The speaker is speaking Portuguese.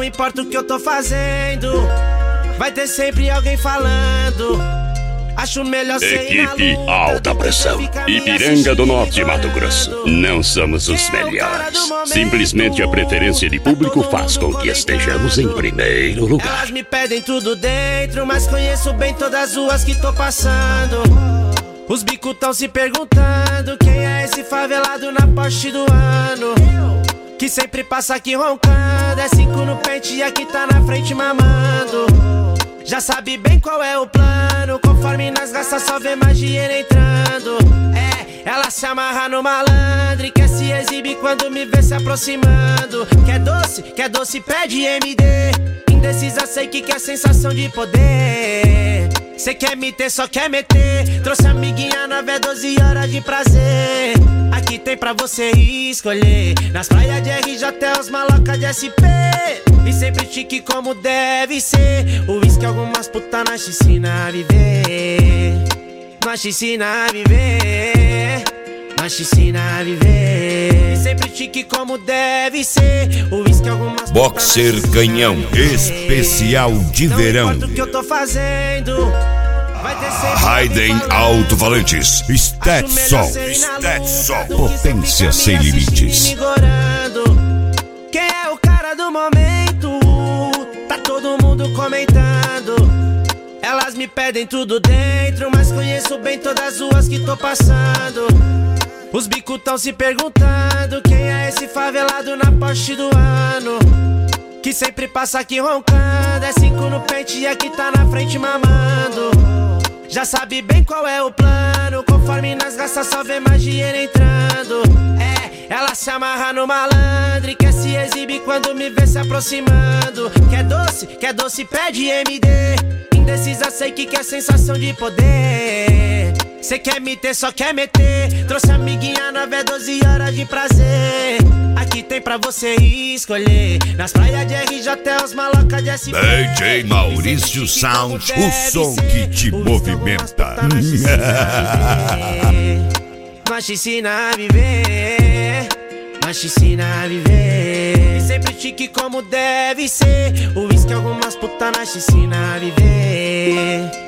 não importa o que eu tô fazendo, vai ter sempre alguém falando. Acho melhor ser Equipe Alta Pressão, Ipiranga do Norte, Mato Grosso. Não somos os melhores. Simplesmente a preferência de público faz com que estejamos em primeiro lugar. Elas me pedem tudo dentro, mas conheço bem todas as ruas que tô passando. Os bicos tão se perguntando quem é esse favelado na Porsche do ano, que sempre passa aqui roncando. É 5 no pente e aqui tá na frente mamando. Já sabe bem qual é o plano, conforme nas raças só vê mais dinheiro entrando. Ela se amarra no malandro e quer se exibir quando me vê se aproximando. Quer doce, pede MD. Indecisa, sei que quer sensação de poder. Cê quer me ter, só quer meter. Trouxe amiguinha nova, 12 horas de prazer. Aqui tem pra você escolher. Nas praias de RJ até os malocas de SP. E sempre chique como deve ser. O uísque algumas putas nós te ensina a viver. Nós te ensina a viver. Nós te ensina a viver. E sempre chique como deve ser. O uísque algumas Boxer Canhão especial de verão. Não importa o que eu tô fazendo, vai ter sempre Raiden Alto-Falantes, Stetson, potência sem limites. Quem é o cara do momento? Tá todo mundo comentando. Elas me pedem tudo dentro, mas conheço bem todas as ruas que tô passando. Os bicos tão se perguntando quem é esse favelado na Porsche do ano, que sempre passa aqui roncando. É 5 no pente e aqui tá na frente mamando. Já sabe bem qual é o plano, conforme nas raças só vê mais dinheiro entrando. Ela se amarra no malandro e quer se exibir quando me vê se aproximando. Quer doce, pede MD. Indecisa, sei que quer sensação de poder. Cê quer me ter, só quer meter. Trouxe amiguinha nova, 12 horas de prazer. Aqui tem pra você escolher. Nas praias de RJ até os malocas de SP. DJ Maurício Sound, o som que te movimenta. Nós te ensina a viver. Nós te ensina a viver. E sempre chique como deve ser. O uísque algumas putas nós te ensina a viver.